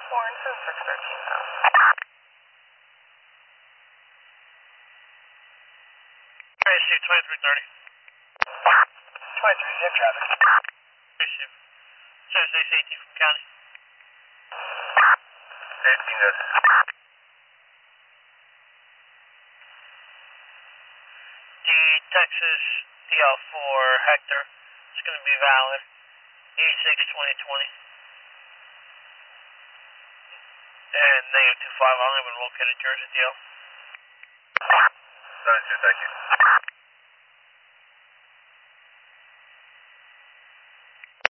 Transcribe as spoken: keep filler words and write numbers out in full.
Warrenton six thirteen thousand. Receive twenty-three thirty. twenty-three, zip traffic. Receive. Thursday eighteen from county. eighteen good. The Texas D L four Hector is going to be valid. E six twenty twenty. And negative two five, I only have a located Jersey D L. seventy-two, thank you.